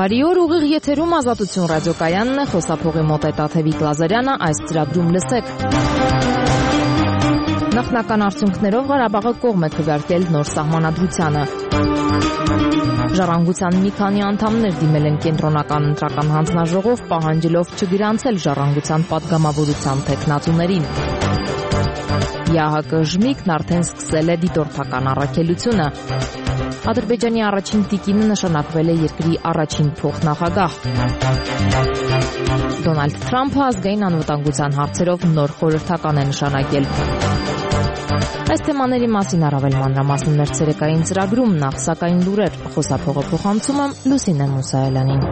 Բարի օր, ուղիղ եթերում Ազատություն ռադիոկայանն է, խոսափողի մոտ է Տաթևիկ Լազարյանը, այս ծրագրում լսեք։ Նախնական արդյունքներով Ղարաբաղը կողմ է քվեարկել նոր սահմանադրությանը։ Ժառանգության մի քանի անդամներ դիմել են կենտրոնական ընտրական հանձնաժողով, պահանջելով չգրանցել ժառանգության պատգամավորության թեկնածուներին։ ԵԱՀԿ Ժմիկն արդեն սկսել է դիտորդական առաքելությունը։ Ադրբեջանի առաջին տիկինը նշանակվել է երկրի առաջին փոխնախագահ։ Դոնալդ Թրամփը ազգային անվտանգության հարցերով նոր խորհրդական է նշանակել։ Այս թեմաների մասին առավել մանրամասն մեր ցերեկային ծրագրում, նախ սակայն լուրեր, խոսափողը փոխանցում եմ Լուսինե Մուսայելյանին։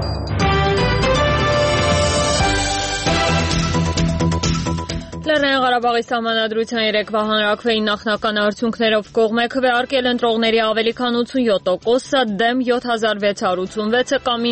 Լեռնային Ղարաբաղի սահմանադրության երեկվա հանրաքվեի նախնական արդյունքներով կողմ է քվեարկել ընտրողների ավելի քան 87%-ը, դեմ 7686-ը կամ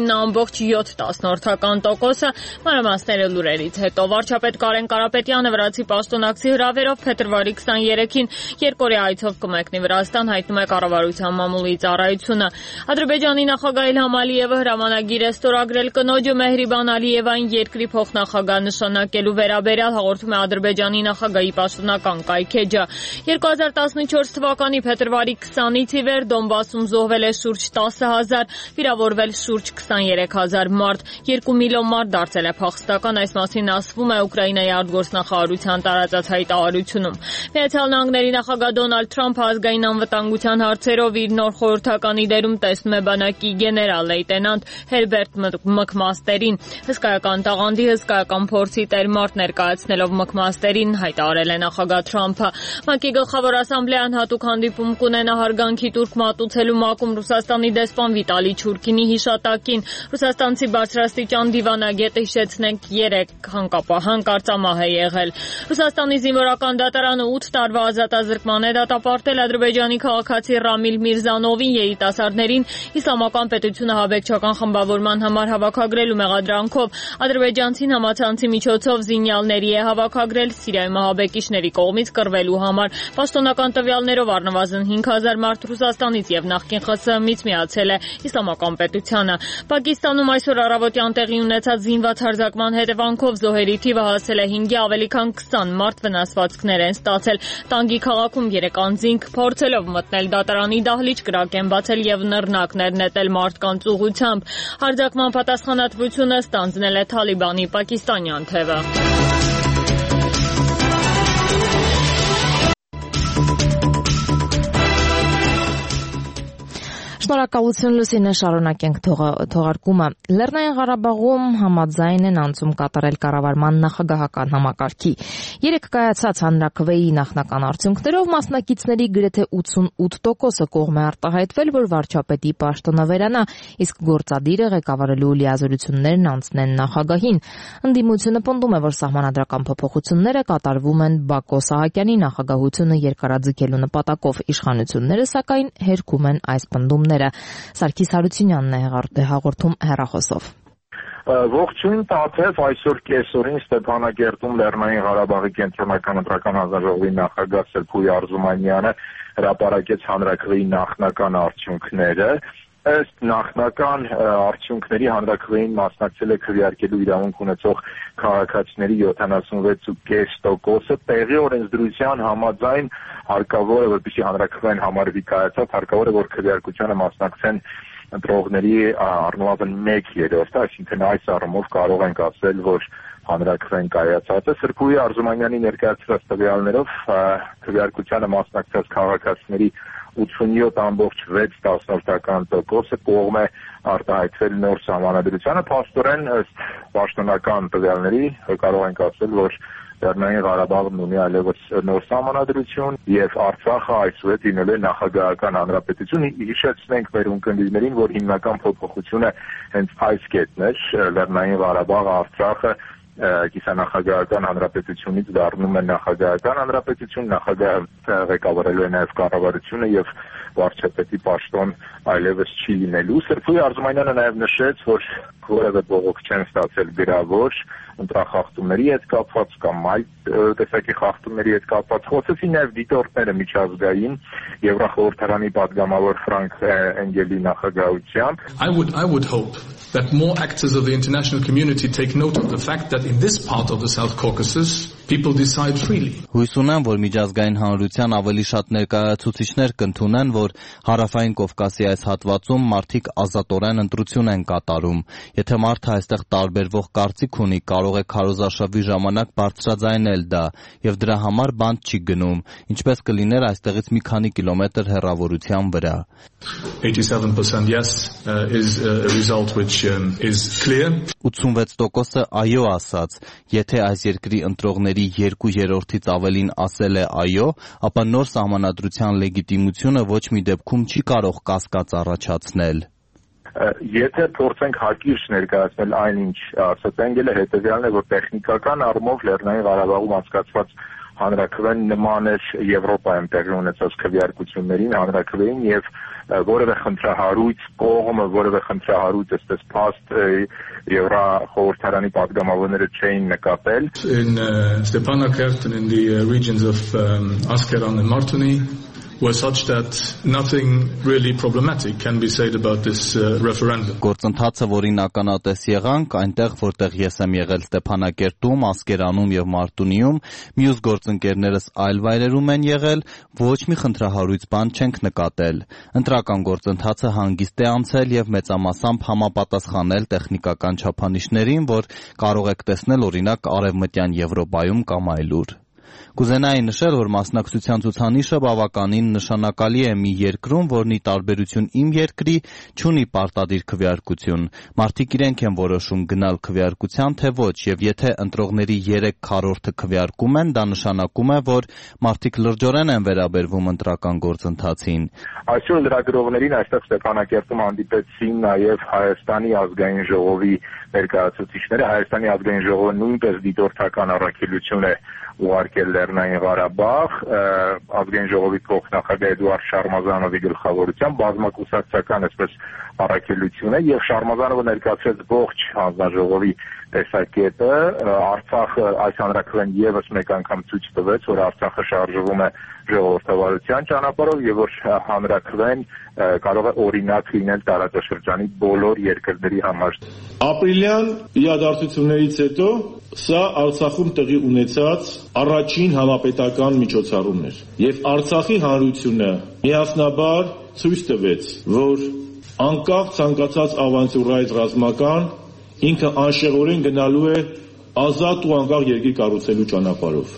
9.7%-ը, մանրամասները լուրերից հետո։ Վարչապետ Կարեն Կարապետյանը վրացի պաշտոնակցի հրավերով փետրվարի 23-ին երկօրյա այցով կմեկնի Վրաստան, հայտնում է կառավարության մամուլի ծառայությունը։ Ադրբեջանի նախագահ Իլհամ Ալիևը հրամանագիր է ստորագրել կնոջը Մեհրիբան Ալիևային երկրի փոխնախագահ նշանակելու վերաբերյալ, հաղորդում է Ադրբեջանի նախագահի պաշտոնական կայքեջը։ 2014 թվականի փետրվարի 20-ից ի վեր Դոնբասում զոհվել է շուրջ 10,000, վիրավորվել շուրջ 23,000 մարդ, 2 միլիոն մարդ դարձել է փախստական, այս մասին ասվում է Ուկրաինայի արտգործնախարարության տարածած հայտարարությունում։ Միացյալ Նահանգների նախագահ Դոնալդ Թրամփը ազգային անվտանգության հարցերով իր նոր խորհրդականի դերում տեսնում է բանակի գեներալ լեյտենանտ Հերբերտ Մքմաստերին։ Հսկայական տաղանդի, հսկայական փորձի տեր մարդ ներկայացնելով Մքմաստերին, հայտարարել է նախագահ Թրամփը։ ՄԱԿ-ի գլխավոր ասամբլեան հատուկ հանդիպում կունենա հարգանքի տուրք մատուցելու ՄԱԿ-ում Ռուսաստանի դեսպան Վիտալի Չուրկինի հիշատակին։ Ռուսաստանցի բարձրաստիճան դիվանագետը, հիշեցնենք, 3 հանկարծամահ է եղել։ Ռուսաստանի զինվորական դատարանը 8 տարվա ազատազրկման է դատապարտել Ադրբեջանի քաղաքացի Ռամիլ Միրզանովին, երիտասարդներին իսլամական պետությունը հաբեկչական խմբավորման համար հավաքագրելու մեղադրանքով։ Ադրբեջանցին համացանցի միջոցով զինյալների է հավաքագրել Սիրիայի մահաբեկիչների կողմից կռվելու համար։ Պաշտոնական տվյալներով առնվազն 5000 մարդ Ռուսաստանից եւ նախկին ԽՍՀՄ-ից միացել է իսլամական պետությանը։ Պակիստանում այսօր առավոտյան տեղի ունեցած զինված հարձակման հետևանքով զոհերի թիվը հասել է 5-ի, ավելի քան 20 մարդ վնասվածքներ են ստացել։ Տանգի քաղաքում 3 անձինք փորձելով մտնել դատարանի դահլիճ կրակ են բացել եւ նռնակներ նետել մարդկանց ուղղությամբ։ Հարձակման պատասխանատվությունը ստանձնել է Թալիբանի պակիստանյան թևը։ Շնորհակալություն Լուսինե, շարունակենք թողարկումը։ Լեռնային Ղարաբաղում համաձայն են անցում կատարել կառավարման նախագահական համակարգի։ Երեկ կայացած հանրաքվեի նախնական արդյունքներով մասնակիցների գրեթե 88%-ը կողմ է արտահայտվել, որ վարչապետի պաշտոնը վերանա, իսկ գործադիրը ղեկավարելու լիազորություններն անցնեն նախագահին։ Ընդդիմությունը պնդում է, որ սահմանադրական փոփոխությունները կատարվում են Բակո Սահակյանի նախագահությունը երկարաձգելու նպատակով, իշխանությունները սակայն հերքում են այս պնդումները։ Սարգիս Հարությունյանն է հաղորդում հեռախոսով։ Ողջույն Տաթև, այսօր կեսօրին Ստեփանագերտում Լեռնային Ղարաբաղի կենտրոնական ընտրական հանձնաժողովի նախագահ Սերփուի Արզումանյանը հրապարակեց հանրաքվեի նախնական արդյունքները։ Ըստ նախնական արդյունքների հանրաքվեին մասնակցել է քվեարկելու իրավունք ունեցող քաղաքացիների 76.5%-ը, տեղի օրենսդրության համաձայն հարկավոր է, որպեսզի հանրաքվեն համարվի կայացած, հարկավոր է, որ քվեարկությանը մասնակցեն ընտրողների առնվազն 1/3, այսինքն այս առումով կարող ենք ասել, որ հանրաքվեն կայացած է։ Սրբուի Արզումանյանի ներկայացրած տվյալներով քվեարկությանը մասնակցած քաղաքացիների 87.6%-ը կողմ է արտահայտվել նոր սահմանադրությանը, փաստորեն ըստ պաշտոնական տվյալների կարող ենք ասել, որ Լեռնային Ղարաբաղն ունի այլևս նոր սահմանադրություն եւ Արցախը այսուհետ լինել է նախագահական հանրապետություն։ Հիշեցնենք մեր ունկնդիրներին, որ հիմնական փոփոխությունը հենց այս կետն էր, Լեռնային Ղարաբաղը, Արցախը կիսանախագահական հանրապետությունից դառնում է նախագահական հանրապետություն, նախագահը ղեկավարելու է նաև կառավարությունը եւ վարչապետի պաշտոն այլևս չի լինելու։ Սրբուի Արզումանյանը նաև նշեց, որ որևէ բողոք չեն ստացել գրավոր ընտրախախտումների հետ կապված կամ այլ տեսակի խախտումների հետ կապված։ Խոսեցին նաև դիտորդները միջազգային Եվրախորհրդարանի պատգամավոր Ֆրանկ Էնգելի նախագահությամբ. I would hope that more actors of the international community take note of the fact that in this part of the South Caucasus, people decide freely. Հույս ունեմ, որ միջազգային հանրության ավելի շատ ներկայացուցիչներ կընդունեն, որ հարավային Կովկասի այս հատվածում մարդիկ ազատորեն ընտրություն են կատարում։ Եթե մարդը այստեղ տարբերվող կարծիք ունի, կարող է քարոզարշավի ժամանակ բարձրաձայնել դա, եւ դրա համար բանտ չի գնում, ինչպես կլիներ այստեղից մի քանի կիլոմետր հեռավորության վրա։ 87% yes is a result which is clear. 86%-ը այո ասաց։ Եթե այս երկրի ընտրողների 2/3-ից ավելին ասել է այո, ապա նոր սահմանադրության լեգիտիմությունը ոչ մի դեպքում չի կարող կասկած առաջացնել։ Եթե փորձենք հակիրճ ներկայացնել այնինչ ասած անգելը հետևյալն է, որ տեխնիկական առումով Լեռնային Ղարաբաղում անցկացված հանրաքվեն նման էր Եվրոպայում տեղի ունեցած քվեարկություններին, հանրաքվեին եւ որևէ խնդրահարույց կողմը, որևէ խնդրահարույց այսպես փաստ Եվրախորհրդարանի պատգամավորները չէին նկատել. In Stepanakert and in the regions of Askeran and Martuni were such that nothing really problematic can be said about this referendum. Գործընթացը, որին ականատես եղանք, այնտեղ, որտեղ ես եմ եղել Ստեփանակերտում, Ասկերանում եւ Մարտունիում, մյուս գործընկերներս այլ վայրերում են եղել, ոչ մի խնդրահարույց բան չենք նկատել։ Ընտրական գործընթացը հանգիստ է անցել եւ մեծամասամբ համապատասխանել տեխնիկական չափանիշներին, որ կարող եք տեսնել օրինակ Արևմտյան Եվրոպայում կամ այլուր։ Կուզենայի նշել, որ մասնակցության ցուցանիշը բավականին նշանակալի է մի երկրում, որն ի տարբերություն իմ երկրի չունի պարտադիր քվեարկություն։ Մարդիկ իրենք են որոշում գնալ քվեարկության, թե ոչ, եւ եթե ընտրողների 3/4-ը քվեարկում են, դա նշանակում է, որ մարդիկ լրջորեն են վերաբերվում ընտրական գործընթացին։ Այսօր լրագրողներին այստեղ Ստեփանակերտում հանդիպեցին նաև Հայաստանի ազգային ժողովի ներկայացուցիչները։ Հայաստանի ազգային ժողովը նույնպես դիտորդական առաքելություն է ուղարկել Լեռնային Ղարաբաղ, ազգային ժողովի փոխնախագահ Էդուարդ Շարմազանովի գլխավորությամբ բազմակուսակցական այսպես առաքելություն է եւ Շարմազանովը ներկայացրեց ողջ հանձնաժողովի տեսակետը։ Արցախը այս հանրաքվեն եւս մեկ անգամ ցույց տվեց, որ Արցախը շարժվում է ժողովրդավարության ճանապարհով եւ որ հանրաքվեն կարող է օրինակ լինել տարածաշրջանի բոլոր երկրների համար։ Ապրիլյան իրադարձություններից հետո սա Արցախում տեղի ունեցած առաջին համապետական միջոցառումն էր եւ Արցախի հանրությունը միասնաբար ցույց տվեց, որ անկախ ցանկացած ավանտյուրայից ռազմական ինքը անշեղորեն գնալու է ազատ ու անկախ երկիր կառուցելու ճանապարհով։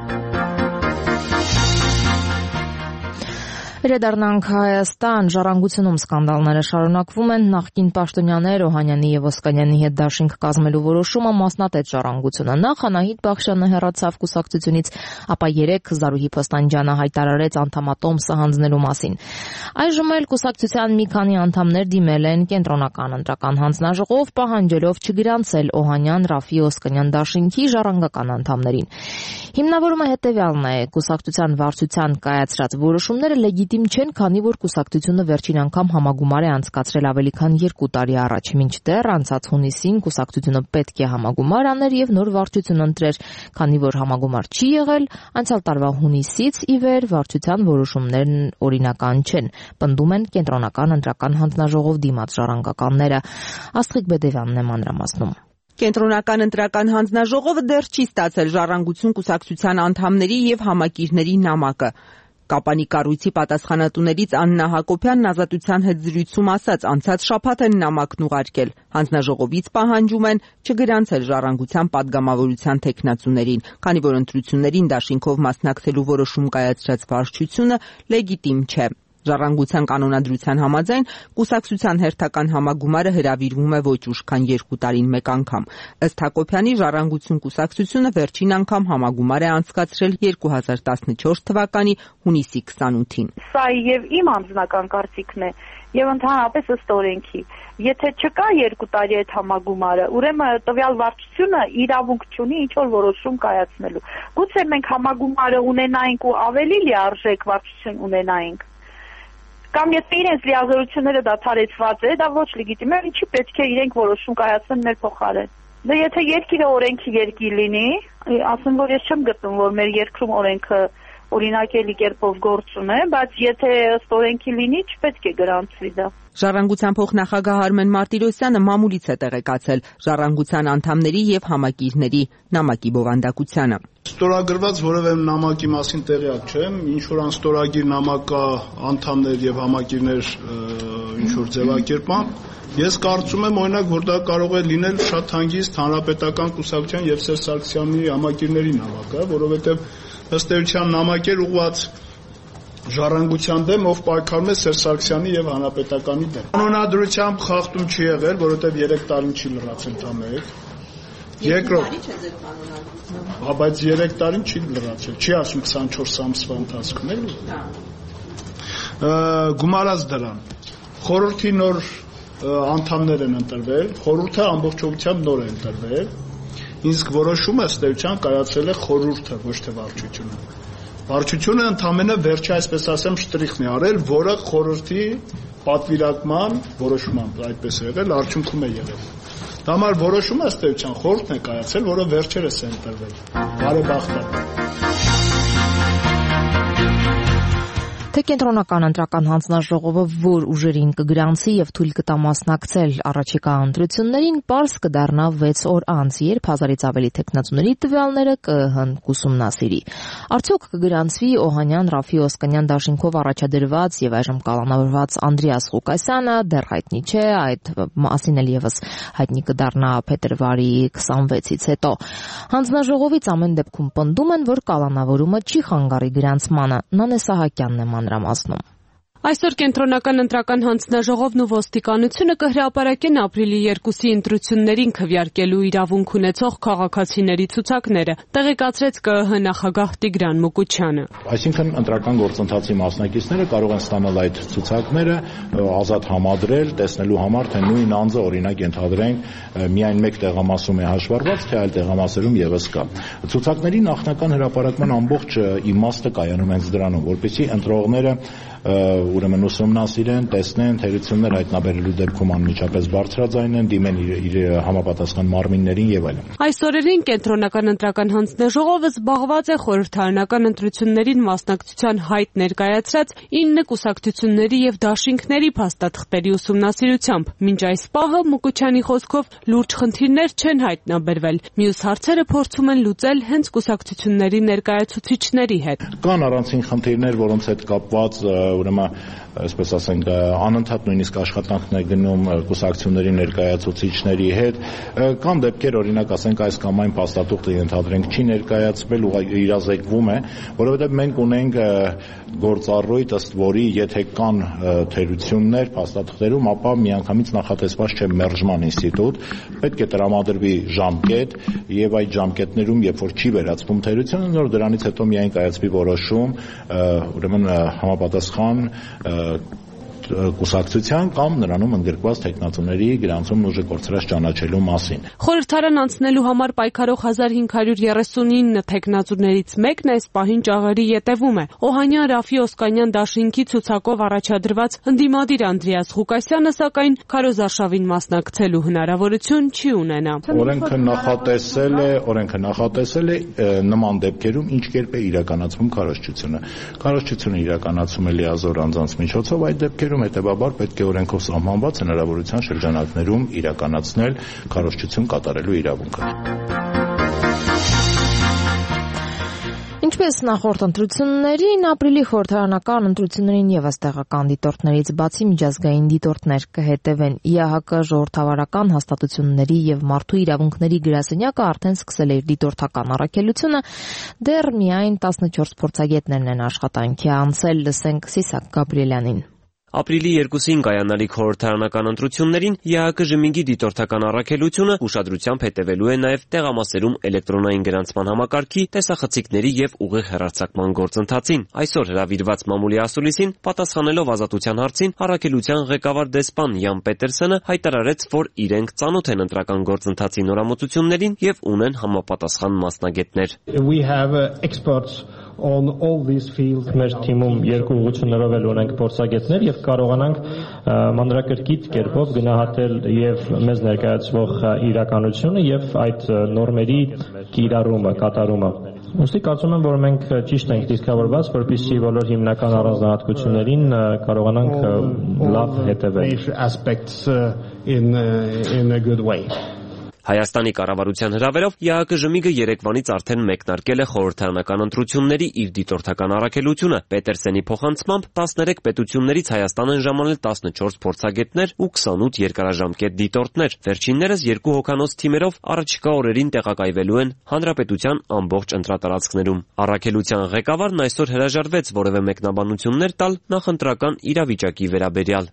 Վերադառնանք Հայաստան, ժառանգությունում սկանդալները շարունակվում են, նախկին պաշտոնյաներ Օհանյանի եւ Ոսկանյանի հետ դաշինք կազմելու որոշումը մասնատեց ժառանգությունը։ Նախ Անահիտ Բախշյանը հեռացավ կուսակցությունից, ապա 3 Զարուհի Փոստանջյանը հայտարարեց անդամատոմսը հանձնելու մասին։ Այժմ էլ կուսակցության մի քանի անդամներ դիմել են կենտրոնական ընտրական հանձնաժողով, պահանջելով չգրանցել Օհանյան, Ռաֆի, Ոսկանյան դաշինքի ժառանգական անդամներին։ Հիմնավորումը հետևյալն է. կուսակցության վարչության կայացրած որոշումները լեգիտիմ չեն, քանի որ կուսակցությունը վերջին անգամ համագումար է անցկացրել ավելի քան 2 տարի առաջ, մինչդեռ անցած հունիսին կուսակցությունը պետք է համագումար աներ եւ նոր վարչություն ընտրեր, քանի որ համագումար չի եղել, անցյալ տարվա հունիսից ի վեր վարչության որոշումներն օրինական չեն, պնդում են կենտրոնական ընտրական հանձնաժողով դիմաց ժառանգականները։ Աստղիկ Բեդևյանն է մանրամասնում։ Կենտրոնական ընտրական հանձնաժողովը դեռ չի ստացել ժառանգություն կուսակցության անդամների եւ համակիրների նամակը։ Կապանի կառույցի պատասխանատուներից Աննա Հակոբյանն Ազատության հետ զրույցում ասաց, անցած շաբաթ են նամակն ուղարկել։ Հանձնաժողովից պահանջում են չգրանցել ժառանգության падգամավորության թեկնածուներին, քանի որ ընտրություններին դաշինքով մասնակցելու որոշում կայացրած վարչությունը լեգիտիմ չէ։ Ժառանգության կանոնադրության համաձայն կուսակցության հերթական համագումարը հրավիրվում է ոչ ուշ, քան 2 տարին մեկ անգամ։ Ըստ Հակոբյանի ժառանգություն կուսակցությունը վերջին անգամ համագումար է անցկացրել 2014 թվականի հունիսի 28-ին։ Սա եւ իմ անձնական կարծիքն է եւ ընդհանրապես ըստ օրենքի։ Եթե չկա 2 տարի այդ համագումարը, ուրեմն տվյալ վարչությունը իրավունք չունի ինչ որ որոշում կայացնելու։ Գուցե մենք համագումարը ունենայինք ու ավելի լիարժեք վարչություն ունենայինք։ Կամ եթե իրենց լիազորությունները դադարեցված է, դա ոչ լեգիտիմ է, ինչի պետք է իրենք որոշում կայացնեն մեր փոխարեն։ Դե եթե երկիրը օրենքի երկիր լինի, ասեմ, որ ես չեմ գտնում, որ մեր երկրում օրենքը օրինակելի կերպով գործ ունե, բայց եթե ըստ օրենքի լինի, չպետք է գրանցվի դա։ Ժառանգության փոխնախագահ Արմեն Մարտիրոսյանը մամուլից է տեղեկացել ժառանգության անդամների եւ համակիրների նամակի բովանդակությանը։ Ստորագրված որևէ նամակի մասին տեղյակ չեմ, ինչ որ անստորագիր նամակ կա անդամներ եւ համակիրներ ինչ որ ձևակերպամբ, ես կարծում եմ օրինակ, որ դա կարող է լինել շատ հանգիստ Հանրապետական կուսակցության եւ Սերժ Սարգսյանի համակիրների նամակը, որովհետեւ ըստ էության նամակեր ուղղված ժառանգության դեմ, ով պայքարում է Սերժ Սարգսյանի եւ Հանրապետականի դեմ։ Կանոնադրությամբ խախտում չի եղել, որովհետեւ 3 տարին չի լրացել դա մեկ։ Երկրորդ, բայց 3 տարին չի լրացել, չի ասում 24 ամսվա ընթացքում էլի։ Գումարած դրան, խորհրդի նոր անդամներ են ընտրվել, խորհուրդը ամբողջությամբ նոր է ընտրվել, իսկ որոշումը ըստ էության կայացել է խորհուրդը, ոչ թե վարչությունը։ Վարչությունը ընդամենը վերջի, այսպես ասեմ, շտրիխն է արել, որը խորհրդի պատվիրակման որոշմամբ այդպես է եղել, արդյունքում է եղել։ Դա համար որոշումը ըստ էության խորհուրդն է կայացել, որը վերջերս է ընտրվել։ Բարեբախտաբար։ Թե կենտրոնական ընտրական հանձնաժողովը որ ուժերին կգրանցի եւ թույլ կտա մասնակցել առաջիկա ընտրություններին, պարզ կդառնա 6 օր անց, երբ 1000-ից ավելի թեկնածուների տվյալները ԿԸՀ-ն կուսումնասիրի։ Արդյոք կգրանցվի Օհանյան, Ռաֆի Օսկանյան դաշինքով առաջադրված եւ այժմ կալանավորված Անդրեաս Ղուկասյանը, դեռ հայտնի չէ, այդ մասին էլ եւս հայտնի կդառնա փետրվարի 26-ից հետո։ Հանձնաժողովից ամեն դեպքում պնդում են, որ կալանավորումը չի խանգարի գրանցմանը։ Նանե Սահակյանն է մանրամասնում։ Այսօր կենտրոնական ընտրական հանձնաժողովն ու ոստիկանությունը կհրապարակեն ապրիլի 2-ի ընտրություններին քվեարկելու իրավունք ունեցող քաղաքացիների ցուցակները, տեղեկացրեց ԿԸՀ նախագահ Տիգրան Մուկուչյանը։ Այսինքն ընտրական գործընթացի մասնակիցները կարող են ստանալ այդ ցուցակները, ազատ համադրել, տեսնելու համար, թե նույն անձը օրինակ ենթադրենք միայն մեկ տեղամասում է հաշվառված, թե այլ տեղամասերում եւս կա։ Ցուցակների նախնական հրապարակման ամբողջ իմաստը կայանում հենց դրանում, որպեսզի ընտրողները ուրեմն ուսումնասիրեն, տեսնեն, թերություններ հայտնաբերելու դեպքում անմիջապես բարձրաձայնեն, դիմեն իր համապատասխան մարմիններին եւ այլն։ Այս օրերին կենտրոնական ընտրական հանձնաժողովը զբաղված է խորհրդարանական ընտրություններին մասնակցության հայտ ներկայացրած 9 կուսակցությունների եւ դաշինքների փաստաթղթերի ուսումնասիրությամբ։ Մինչ այս պահը Մուկուչյանի խոսքով լուրջ խնդիրներ չեն հայտնաբերվել։ Մյուս հարցերը փորձում են լուծել հենց կուսակցությունների ներկայացուցիչների հետ։ Կան առանցին խնդիրներ, որոնց հետ կապված ուրեմն այսպես ասենք անընդհատ նույնիսկ աշխատանքն է գնում կուսակցությունների ներկայացուցիչների հետ, կան դեպքեր օրինակ ասենք այս կամ այն փաստաթուղթը ենթադրենք չի ներկայացվել ու իրազեկվում է, որովհետև մենք ունենք գործառույթ, ըստ որի եթե կան թերություններ փաստաթղթերում, ապա միանգամից նախատեսված չէ մերժման ինստիտուտ, պետք է տրամադրվի ժամկետ եւ այդ ժամկետներում երբ որ չի վերացվում թերությունը, նոր դրանից հետո միայն կայացվի որոշում, ուրեմն համապատասխան կուսակցության կամ նրանում ընդգրկված թեկնածուների գրանցումն ուժը կորցրած ճանաչելու մասին։ Խորհրդարան անցնելու համար պայքարող 1539 թեկնածուներից մեկն այս պահին ճաղերի ետևում է։ Օհանյան, Ռաֆի Օսկանյան դաշինքի ցուցակով առաջադրված ընդդիմադիր Անդրեաս Ղուկասյանը սակայն քարոզարշավին մասնակցելու հնարավորություն չի ունենա։ Օրենքը նախատեսել է նման դեպքերում ինչ կերպ է իրականացվում քարոզչությունը։ Քարոզչությունը իրականացում է լիազոր անձանց միջոցով, այդ դեպքերում հետևաբար պետք է օրենքով սահմանված հնարավորության շրջանակներում իրականացնել քարոզչություն կատարելու իրավունքը։ Ինչպես նախորդ ընտրություններին, ապրիլի խորհրդարանական ընտրություններին եւս տեղական դիտորդներից բացի միջազգային դիտորդներ կհետևեն։ ԻԱՀԿ ժողովրդավարական հաստատությունների եւ մարդու իրավունքների գրասենյակը արդեն սկսել է իր դիտորդական առաքելությունը, դեռ միայն 14 փորձագետներն են աշխատանքի անցել, լսենք Սիսակ Գաբրիելյանին։ Ապրիլի 2-ին կայանալիք խորհրդարանական ընտրություններին ԵԱՀԿ ժմինգի դիտորդական առաքելությունը ուշադրությամբ հետևելու է նաև տեղամասերում էլեկտրոնային գրանցման համակարգի, տեսախցիկների եւ ուղիղ հեռարձակման գործընթացին։ Այսօր հրավիրված մամուլի ասուլիսին պատասխանելով ազատության հարցին առաքելության ղեկավար դեսպան Յան Պետերսոնը հայտարարեց, որ իրենք ծանոթ են ընտրական գործընթացի նորամուծություններին եւ ունեն համապատասխան մասնագետներ։ Մեր թիմում երկու ուղղություններով էլ ունենք փորձագետներ եւ կարողանանք մանրակրկիտ կերպով գնահատել եւ մեզ ներկայացվող իրականությունը եւ այդ նորմերի կիրառումը, կատարումը։ Ուստի կարծում եմ, որ մենք ճիշտ ենք դիսկավորված, որպեսզի բոլոր հիմնական առանձնահատկություններին կարողանանք լավ հետևել։ Հայաստանի կառավարության հրավերով ԵԱԿ Ժմիգը երեկվանից արդեն մեկնարկել է խորհրդարանական ընտրությունների իր դիտորդական առաքելությունը։ Պետերսենի փոխանցմամբ 13 պետություններից Հայաստան են ժամանել 14 փորձագետներ ու 28 երկարաժամկետ դիտորդներ։ Վերջիններս 2 հոգանոց թիմերով առաջիկա օրերին տեղակայվելու են հանրապետության ամբողջ ընտրատարածքներում։ Առաքելության ղեկավարն այսօր հրաժարվեց որևէ մեկնաբանություններ տալ նախընտրական իրավիճակի վերաբերյալ։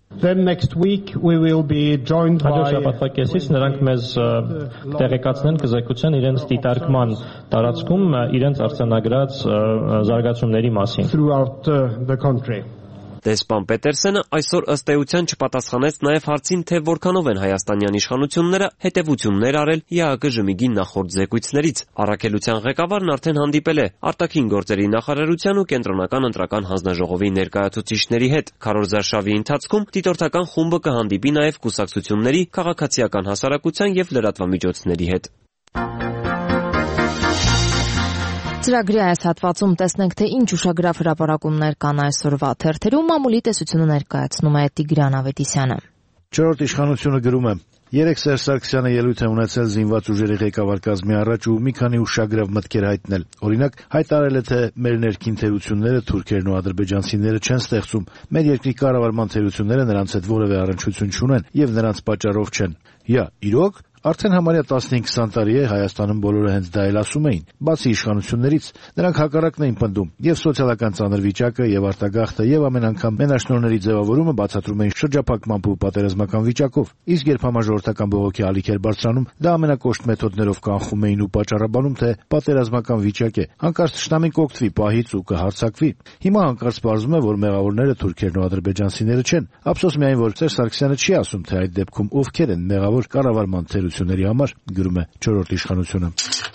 Շաբաթվա կեսից նրանք մեզ տեղեկացնեն կզեկուցեն իրենց դիտարկման տարածքում իրենց արձանագրած զարգացումների մասին։ Դեսպան Պետերսենը այսօր ըստ էության չպատասխանեց նաև հարցին, թե որքանով են հայաստանյան իշխանությունները հետևություններ արել ԵԱԿ Ժմիգի նախորդ զեկույցներից։ Առաքելության ղեկավարն արդեն հանդիպել է արտաքին գործերի նախարարության ու կենտրոնական ընտրական հանձնաժողովի ներկայացուցիչների հետ։ Քարոզարշավի ընթացքում դիտորդական խումբը կհանդիպի նաև կուսակցությունների, քաղաքացիական հասարակության և լրատվամիջոցների հետ։ Ծրագրի այս հատվածում տեսնենք, թե ինչ ուշագրավ հրապարակումներ կան այսօրվա թերթերում, մամուլի տեսությունը ներկայացնում է Տիգրան Ավետիսյանը։ Չորրորդ իշխանությունը գրում է. Երեկ Սերժ Սարգսյանը ելույթ է ունեցել զինված ուժերի ղեկավար կազմի առաջ ու մի քանի ուշագրավ մտքեր հայտնել։ Օրինակ, հայտարարել է, թե մեր ներքին թերությունները թուրքերն ու ադրբեջանցիները չեն ստեղծում։ Մեր երկրի կառավարման թերությունները նրանց հետ որևէ առնչություն չունեն եւ նրանց պատճառով չեն։ Իրոք Արդեն համարյա 15-20 տարի է Հայաստանում բոլորը հենց դա էլ ասում էին։ Բացի իշխանություններից, նրանք հակառակն էին պնդում եւ սոցիալական ծանր վիճակը եւ արտագաղթը եւ ամեն անգամ մենաշնորհների ձևավորումը բացատրում էին շրջափակմամբ ու պատերազմական վիճակով։ Իսկ երբ համաժողովրդական բողոքի ալիք էր բարձրանում, դա ամենակոշտ մեթոդներով կանխում էին ու պատճառաբանում, թե պատերազմական վիճակ է, հանկարծ թշնամին կօգտվի պահից ու կհարձակվի։ Հիմա հանկարծ պարզվում է, որ մեղավորները թուրքերն ու ադրբեջանցիները չեն։ Ափսոս միայն, որ Սերժ Սարգսյանը չի ասում, թե այդ դեպքում ովքեր են մեղավոր կառավարման թերությունների համար, գրում է Չորրորդ իշխանությունը։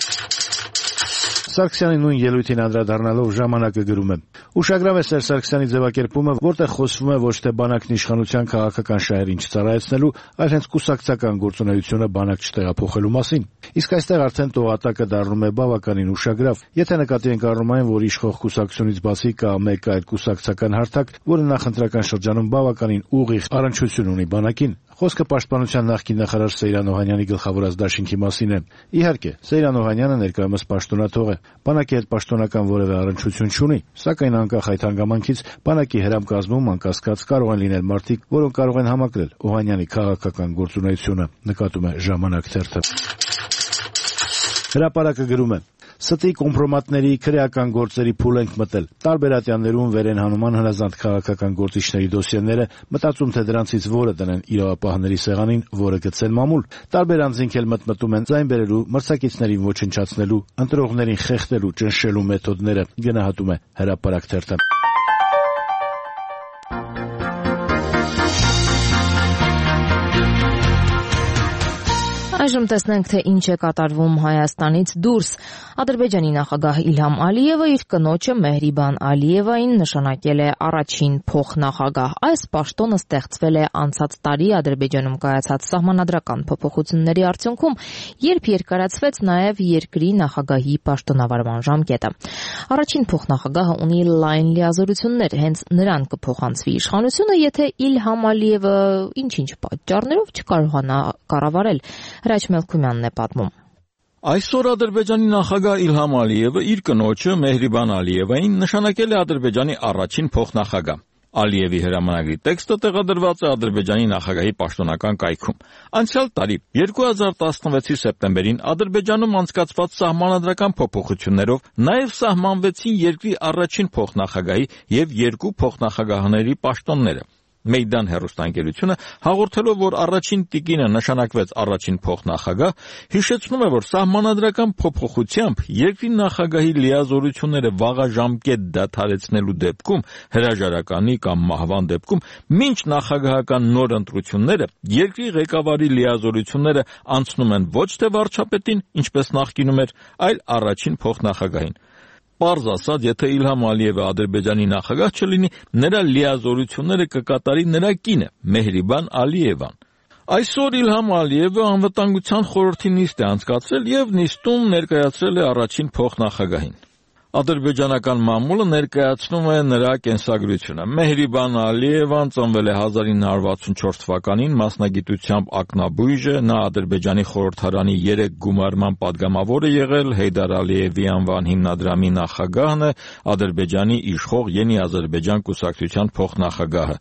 Սարգսյանի նույն ելույթին անդրադառնալով ժամանակը գրում է. Ուշագրավ է Սերժ Սարգսյանի ձևակերպումը, որտեղ խոսվում է ոչ թե բանակն իշխանության քաղաքական շահերին չծառայեցնելու, այլ հենց կուսակցական գործունեությունը բանակ չտեղափոխելու մասին։ Իսկ այստեղ արդեն տողատակը դառնում է բավականին ուշագրավ, եթե նկատի ենք առնում այն, որ իշխող կուսակցությունից բացի կա մեկ այլ կուսակցական հարթակ, որը նախընտրական շրջանում բավականին ուղիղ առնչություն ունի բանակին։ Խոսքը պաշտպանության նախկին նախարար Սեյրան Օհանյանի գլխավորած դաշինքի մասին է։ Իհարկե, Սեյրան Օհանյանը ներկայումս պաշտոնաթող է, բանակի հետ պաշտոնական որևէ առնչություն չունի, սակայն անկախ այդ հանգամանքից բանակի հրամ կազմում անկասկած կարող են լինել մարդիկ, որոնք կարող են համակրել Օհանյանի քաղաքական գործունեությունը, նկատում է Ժամանակ թերթը։ Հրապարակը գրում է. Ստի կոմպրոմատների քրեական գործերի փուլ ենք մտել։ Տարբեր ատյաններում վեր են հանում հնազանդ քաղաքական գործիչների դոսիեները, մտածում թե դրանցից որը տնեն իրավապահների սեղանին, որը գցեն մամուլ։ Տարբեր անձինք էլ մտմտում են ձայն բերելու, մրցակիցներին ոչնչացնելու, ընտրողներին խեղդելու, ճնշելու մեթոդները, գնահատում է Հրապարակ թերթը։ Այժմ տեսնենք, թե ինչ է կատարվում Հայաստանից դուրս։ Ադրբեջանի նախագահ Իլհամ Ալիևը իր կնոջը Մեհրիբան Ալիևային նշանակել է առաջին փոխնախագահ։ Այս պաշտոնը ստեղծվել է անցած տարի Ադրբեջանում կայացած սահմանադրական փոփոխությունների արդյունքում, երբ երկարացվեց նաև երկրի նախագահի պաշտոնավարման ժամկետը։ Առաջին փոխնախագահը ունի լայն լիազորություններ, հենց նրան կփոխանցվի իշխանությունը, եթե Իլհամ Ալիևը ինչ-ինչ պատճառներով չկարողանա կառավարել։ Հրաչ Մելքումյանն է պատմում։ Այսօր Ադրբեջանի նախագահ Իլհամ Ալիևը իր կնոջը Մեհրիբան Ալիևային նշանակել է Ադրբեջանի առաջին փոխնախագահ։ Ալիևի հրամանագրի տեքստը տեղադրված է Ադրբեջանի նախագահի պաշտոնական կայքում։ Անցյալ տարի 2016-ի սեպտեմբերին Ադրբեջանում անցկացված սահմանադրական փոփոխություններով նաև սահմանվեցին երկրի առաջին փոխնախագահի եւ երկու փոխնախագահների պաշտոնները։ Մեյդան հեռուստաընկերությունը հաղորդելով, որ առաջին տիկինը նշանակվեց առաջին փոխնախագահ, հիշեցնում է, որ սահմանադրական փոփոխությամբ երկրի նախագահի լիազորությունները վաղաժամկետ դադարեցնելու դեպքում, հրաժարականի կամ մահվան դեպքում, մինչ նախագահական նոր ընտրությունները երկրի ղեկավարի լիազորությունները անցնում են ոչ թե վարչապետին, ինչպես նախկինում էր, այլ առաջին փոխնախագահին։ Պարզ ասած, եթե Իլհամ Ալիևը Ադրբեջանի նախագահ չլինի, նրա լիազորությունները կկատարի նրա կինը Մեհրիբան Ալիևան։ Այսօր Իլհամ Ալիևը անվտանգության խորհրդի նիստ է անցկացրել եւ նիստում ներկայացրել է առաջին փոխնախագահին։ Ադրբեջանական մամուլը ներկայացնում է նրա կենսագրությունը։ Մեհրիբան Ալիևան ծնվել է 1964 թվականին, մասնագիտությամբ ակնաբույժ է, նա Ադրբեջանի խորհրդարանի 3 գումարման падգամավոր է եղել, Հեյդար Ալիևի անվան հիմնադրամի նախագահն է, Ադրբեջանի իշխող Ենի Ադրբեջան կուսակցության փոխնախագահը։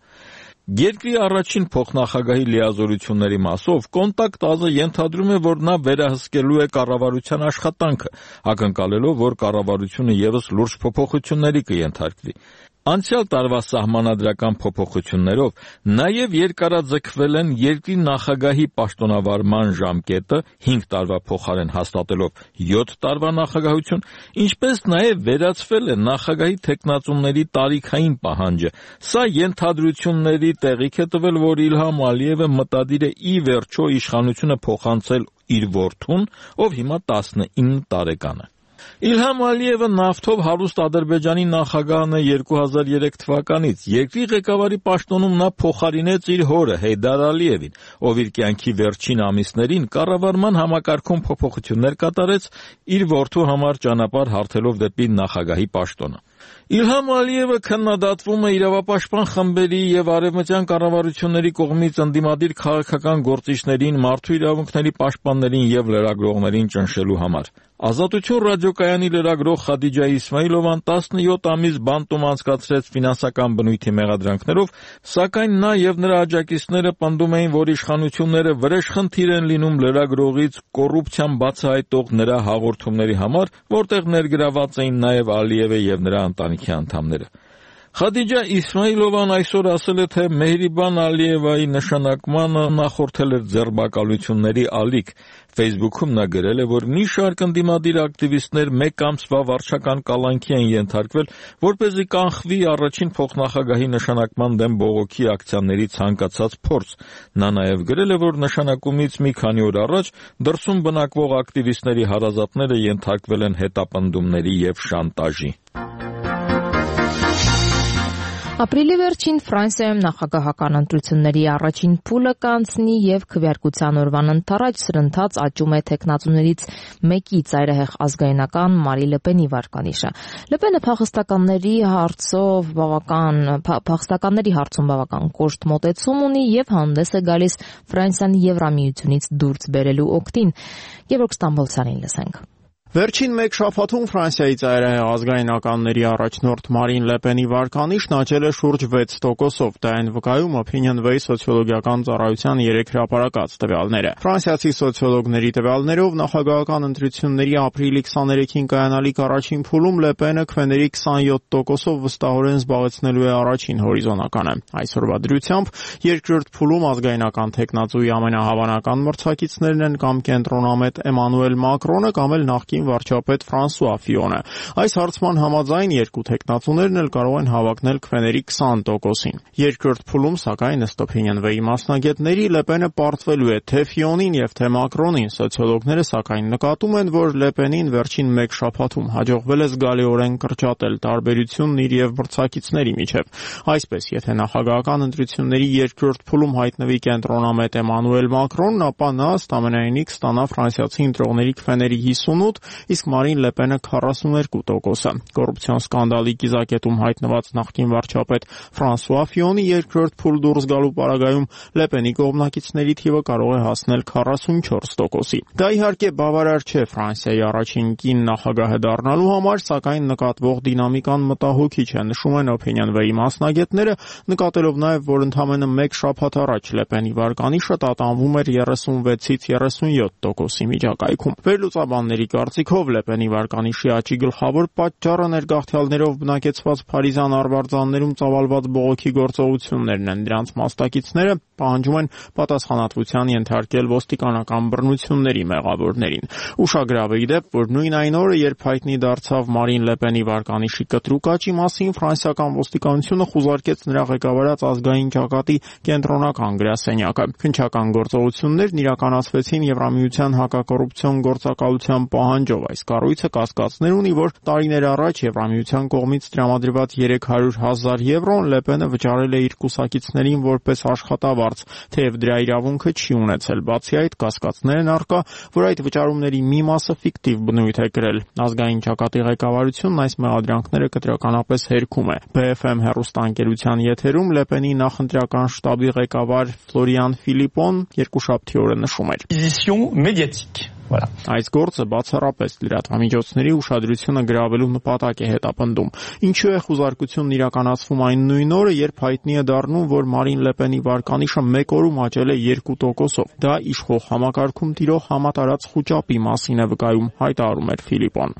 Երկրի առաջին փոխնախագահի լիազորությունների մասով Կոնտակտ ԱԶ ենթադրում է, որ նա վերահսկելու է կառավարության աշխատանքը, ակնկալելով, որ կառավարությունը ևս լուրջ փոփոխությունների կենթարկվի։ Անցյալ տարվա սահմանադրական փոփոխություններով նաև երկարաձգվել են երկրի նախագահի պաշտոնավարման ժամկետը 5 տարվա փոխարեն հաստատելով 7 տարվա նախագահություն, ինչպես նաև վերացվել է նախագահի թեկնածուների տարիքային պահանջը։ Սա ենթադրությունների տեղիք է տվել, որ Իլհամ Ալիևը մտադիր է ի վերջո իշխանությունը փոխանցել իր որդուն, ով հիմա 19 տարեկան է։ Իլհամ Ալիևը նավթով հարուստ Ադրբեջանի նախագահն է 2003 թվականից։ Երկրի ղեկավարի պաշտոնում նա փոխարինեց իր հորը Հեյդար Ալիևին, ով իր կյանքի վերջին ամիսներին կառավարման համակարգում փոփոխություններ կատարեց, իր որդու համար ճանապարհ հարթելով դեպի նախագահի պաշտոնը։ Իլհամ Ալիևը քննադատվում է իրավապաշտպան խմբերի եւ արևմտյան կառավարությունների կողմից ընդդիմադիր քաղաքական գործիչներին, մարդու իրավունքների պաշտպաններին եւ լրագրողներին ճնշելու համար։ Ազատություն ռադիոկայանի լրագրող Խադիջա Իսմայիլովան 17 ամիս բանտում անցկացրեց ֆինանսական բնույթի մեղադրանքներով, սակայն նա եւ նրա աջակիցները պնդում էին, որ իշխանությունները վրեժխնդիր են լինում լրագրողից կոռուպցիան բացահայտող նրա հաղորդումների համար, որտեղ ներգրաված էին նաեւ Ալիևը եւ նրա ընտանիքի անդամները։ Խադիջա Իսմայիլովան այսօր ասել է, թե Մեհրիբան Ալիևայի նշանակմանը նախորդել էր ձերբակալությունների ալիք։ Facebook-ում նա գրել է, որ մի շարք ընդդիմադիր ակտիվիստներ մեկ ամսվա վարչական կալանքի են ենթարկվել, որպեսզի կանխվի առաջին փոխնախագահի նշանակման դեմ բողոքի ակցիաների ցանկացած փորձ։ Նա նաև գրել է, որ նշանակումից մի քանի օր առաջ դրսում բնակվող ակտիվիստների հարազատները ենթարկվել են հետապնդումների եւ շանտաժի։ Ապրիլի վերջին Ֆրանսիայում նախագահական ընտրությունների առաջին փուլը կանցնի եւ քվեարկության օրվան ընթരാճ սրընթաց աճում է տեխնացուներից մեկի ծայրահեղ ազգայնական Մարի Լեպենի վարկանիշը։ Լեպենը փախստականների հարցում բավական կոշտ մոտեցում ունի եւ հանդես է գալիս Ֆրանսիան Եվրամիությունից դուրս բերելու օգտին։ Գևորգ Ստամբոլցյանին լսենք։ Վերջին մեկ շաբաթում Ֆրանսիայի ծայրահեղ ազգայնականների առաջնորդ Մարին Լեպենի վարկանիշն աճել է շուրջ 6%-ով, դա են վկայում Opinionway սոցիոլոգիական ծառայության 3 հրապարակած տվյալները։ Ֆրանսիացի սոցիոլոգների տվյալներով նախագահական ընտրությունների ապրիլի 23-ին կայանալիք առաջին փուլում Լեպենը քվեների 27%-ով վստահորեն զբաղեցնելու է առաջին հորիզոնականը։ Այսօրվա դրությամբ երկրորդ փուլում ազգայնական տեխնացուի ամենահավանական մրցակիցներն են կամ կենտրոնամետ Էմանուել Մակրոնը կամ էլ նախկին վարչապետ Ֆրանսուଆ Ֆիոնը։ Այս հարցման համաձայն երկու տեխնացուներն էլ կարող են հավակնել քվեների 20%-ին։ Երկրորդ փուլում, սակայն ըստ Opinionway-ի մասնագետների, Լեպենը պարտվելու է թե Ֆիոնին եւ թե Մակրոնին։ Սոցիոլոգները սակայն նկատում են, որ Լեպենին վերջին մեկ շաբաթում հաջողվել է զգալիորեն կրճատել տարբերությունն իր եւ մրցակիցների միջեւ։ Այսպես, եթե նախագահական ընտրությունների երկրորդ փուլում հայտնվի կենտրոնամետ Էմանուել Մակրոնն, ապա նա ըստ ամենայնի կստանա ֆրանսիացի ընտրողների քվեների 58, իսկ Մարին Լեպենը 42%-ը։ Կոռուպցիոն սկանդալի կիզակետում հայտնված նախկին վարչապետ Ֆրանսուଆ Ֆիոնի երկրորդ փուլ դուրս գալու պարագայում Լեպենի կողմնակիցների թիվը կարող է հասնել 44%-ի։ Դա իհարկե բավարար չէ Ֆրանսիայի առաջին կին նախագահը դառնալու համար, սակայն նկատվող դինամիկան մտահոգիչ է, նշում են Opinionway-ի մասնագետները, նկատելով նաև, որ ընդամենը մեկ շաբաթ առաջ Լեպենի վարկանիշը տատանվում էր 36-ից 37%-ի միջակայքում։ Վերլուծաբանների կարծիքով Լեպենի վարկանիշի աճի գլխավոր պատճառը ներգաղթյալներով բնակեցված Փարիզյան արվարձաններում ծավալված բողոքի գործողություններն են։ Դրանց մասնակիցները պահանջում են պատասխանատվության ենթարկել ոստիկանական բռնությունների մեղավորներին։ Ուշագրավ է ի դեպ, որ նույն այն օրը, երբ հայտնի դարձավ Մարին Լեպենի վարկանիշի կտրուկ աճի մասին, ֆրանսիական ոստիկանությունը խուզարկեց նրա ղեկավարած ազգային ճակատի կենտրոնական գրասենյակը։ Քննչական գործողություններն իրականացվեցին Եվրամիության հակակոռուպցիոն գործակալության պահանջով շրջով։ Այս կառույցը կասկածներ ունի, որ տարիներ առաջ Եվրամիության կողմից տրամադրված 300,000 եվրոն Լեպենը վճարել է իր կուսակիցներին որպես աշխատավարձ, թեև դրա իրավունքը չի ունեցել։ Բացի այդ, կասկածներ են առկա, որ այդ վճարումների մի մասը ֆիկտիվ բնույթ է կրել։ Ազգային ճակատի ղեկավարությունն այս մեղադրանքները կտրականապես հերքում է։ BFM հեռուստաընկերության եթերում Լեպենի նախընտրական շտաբի ղեկավար Ֆլորիան Ֆիլիպոն երկուշաբթի օրը նշում էր. Այս գործը բացառապես լրատվամիջոցների ուշադրությունը գրավելու նպատակ է հետապնդում։ Ինչու է խուզարկությունն իրականացվում այն նույն օրը, երբ հայտնի է դառնում, որ Մարին Լեպենի վարկանիշը մեկ օրում աճել է 2%-ով։ Դա իշխող համակարգում տիրող համատարած խուճապի մասին է վկայում, հայտարարում էր Ֆիլիպոն։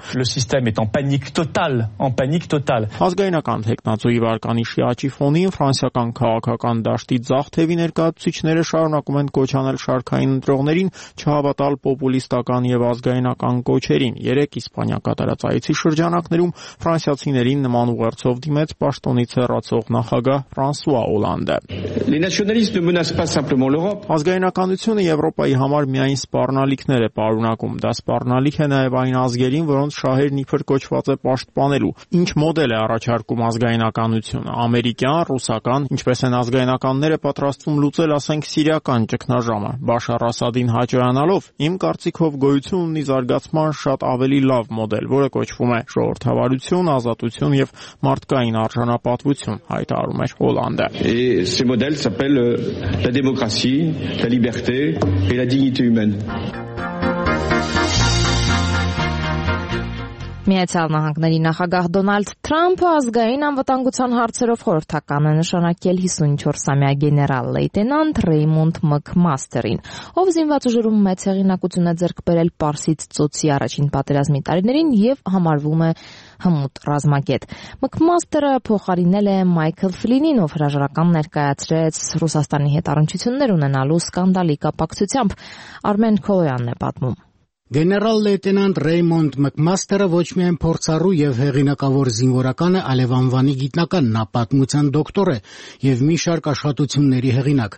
Ազգայնական թեկնածուի վարկանիշի աճի ֆոնին ֆրանսիական քաղաքական դաշտի ձախ թևի ներկայացուցիչները շարունակում են կոչ անել շարքային ընտրողներին չհավատալ պոպուլիստական եւ ազգայնական կոչերին։ Երեկ Իսպանիա կատարած այցի շրջանակներում ֆրանսիացիներին նման ուղերձով դիմեց պաշտոնից հեռացող նախագահ Ֆրանսուଆ Օլանդը։ Ազգայնականությունը Եվրոպայի համար միայն սպառնալիքներ է պարունակում։ Դա սպառնալիք է նաեւ այն ազգերին, որոնց շահերն իբր կոչված է պաշտպանելու։ Ինչ մոդել է առաջարկում ազգայնականությունը՝ ամերիկյան, ռուսական, ինչպես են ազգայնականները պատրաստվում լուծել, ասենք, սիրիական ճգնաժամը։ Բաշար Ասադին հաճոյանալով, իմ կարծիքով գոյություն ունի զարգացման շատ ավելի լավ մոդել, որը կոչվում է ժողովրդավարություն, ազատություն եւ մարդկային արժանապատվություն, հայտարարում էր Օլանդը։ Ce modèle s'appelle la démocratie, la liberté et la dignité humaine. Միացյալ Նահանգների նախագահ Դոնալդ Թրամփը ազգային անվտանգության հարցերով խորհրդական է նշանակել 54-ամյա գեներալ լեյտենանտ Ռեյմոնդ Մքմաստերին, ով զինված ուժերում մեծ հեղինակություն է ձեռք բերել Պարսից ծոցի առաջին պատերազմի տարիներին եւ համարվում է հմուտ ռազմագետ։ Մքմաստերը փոխարինել է Մայքլ Ֆլինին, ով հրաժարական ներկայացրեց Ռուսաստանի հետ առնչություններ ունենալու սկանդալի կապակցությամբ։ Արմեն Քոլոյանն է պատմում։ Գեներալ լեյտենանտ Ռեյմոնդ Մքմաստերը ոչ միայն փորձառու եւ հեղինակավոր զինվորական է, այլև անվանի գիտնական, նա պատմության դոկտոր է եւ մի շարք աշխատությունների հեղինակ։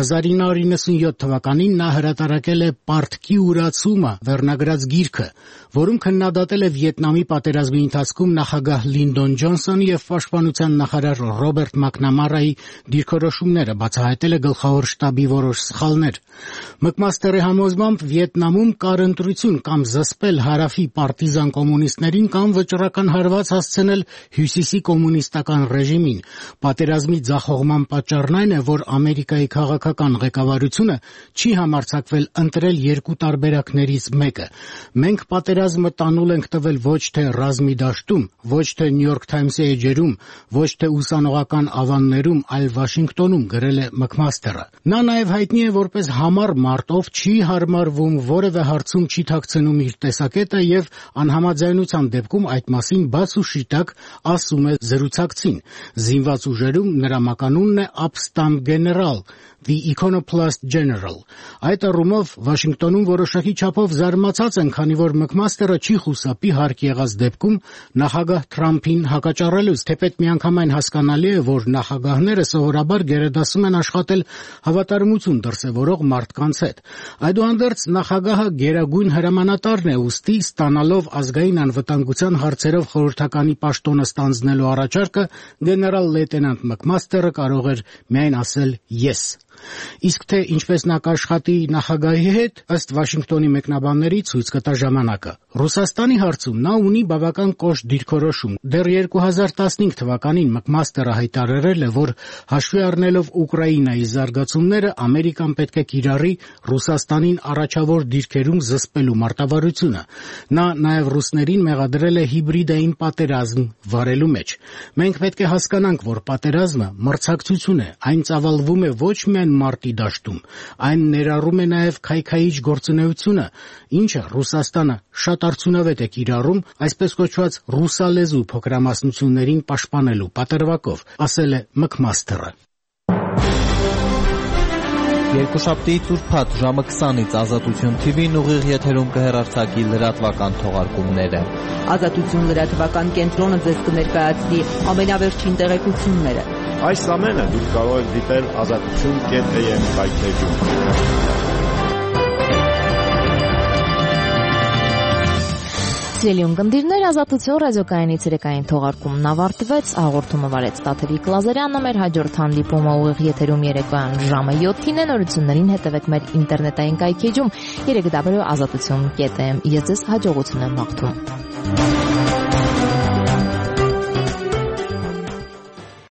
1997 թվականին նա հրատարակել է «Պարտքի ուրացումը» վերնագրած գիրքը, որում քննադատել է Վիետնամի պատերազմի ընթացքում նախագահ Լինդոն Ջոնսոնի եւ պաշտպանության նախարար Ռոբերտ Մակնամարայի դիրքորոշումները, բացահայտել է գլխավոր շտաբի որոշ սխալներ։ Մքմաստերի համոզմամբ Վիետնամում կար ընտրություն կամ զսպել հարավի պարտիզան կոմունիստներին կամ վճռական հարված հասցնել հյուսիսի կոմունիստական ռեժիմին։ Պատերազմի ձախողման պատճառն այն է, որ Ամերիկայի քաղաքական ղեկավարությունը չի համարձակվել ընտրել երկու տարբերակներից մեկը։ Մենք պատերազմը տանուլ ենք տվել ոչ թե ռազմի դաշտում, ոչ թե Նյու Յորք Թայմսի էջերում, ոչ թե ուսանողական ավաններում, այլ Վաշինգտոնում, գրել է Մքմաստերը։ Նա նաև հայտնի է որպես համառ մարդ, ով չի հարմարվում որևէ հարցում չի թաքցնում իր տեսակետը եւ անհամաձայնության դեպքում այդ մասին բաց ու շիտակ ասում է զրուցակցին։ Զինված ուժերում նրա մականունն է Upstamp General, the Iconoclast General։ Այդ առումով Վաշինգտոնում որոշակի չափով զարմացած են, քանի որ Մքմաստերը չի խուսափի հարկ եղած դեպքում նախագահ Թրամփին հակաճառելուց, թեպետ միանգամայն հասկանալի է, որ նախագահները սովորաբար գերադասում են աշխատել հավատարմություն դրսևորող մարդկանց հետ։ Այդուհանդերձ նախագահը գերագույն հրամանատարն է, ուստի ստանալով ազգային անվտանգության հարցերով խորհրդականի պաշտոնը ստանձնելու առաջարկը, գեներալ լեյտենանտ Մքմաստերը կարող էր միայն ասել yes։ Իսկ թե ինչպես նա կաշխատի նախագահի հետ, ըստ Վաշինգտոնի մեկնաբանների ցույց կտա ժամանակը։ Ռուսաստանի հարցում նա ունի բավական կոշտ դիրքորոշում։ Դեռ 2015 թվականին Մքմաստերը հայտարարել է, որ հաշվի առնելով Ուկրաինայի զարգացումները, Ամերիկան պետք է կիրառի Ռուսաստանին առաջավոր դիրքերում զսպելու մարտավարությունը։ Նա նաև ռուսներին մեղադրել է հիբրիդային պատերազմ վարելու մեջ։ Մենք պետք է հասկանանք, որ պատերազմը մրցակցություն է, այն ծավալվում է ոչ միայն մարտի դաշտում, այն ներառում է նաև քայքայիչ գործունեությունը, ինչը Ռուսաստանը շատ արդյունավետ է կիրառում այսպես կոչված ռուսալեզու փոքրամասնություններին պաշտպանելու պատրվակով, ասել է Մքմաստերը։ Երկուշաբթի ուրբաթ ժամը 20-ից Ազատություն TV-ն ուղիղ եթերում կհեռարձակի լրատվական թողարկումները։ Ազատություն լրատվական կենտրոնը ձեզ կներկայացնի ամենավերջին տեղեկությունները։ Այս ամենը դուք կարող եք դիտել azatutun.am վայրէջում։ Սիրելի ունկնդիրներ, Ազատություն ռադիոկայանի ցերեկային թողարկումն ավարտվեց, հաղորդումը վարեց Տաթևիկ Լազարյանը, մեր հաջորդ հանդիպումը ուղիղ եթերում երեկոյան ժամը 7-ին է, նորություններին հետևեք մեր ինտերնետային կայքեջում www.azatutun.am։ Ես ձեզ հաջողություն եմ մաղթում։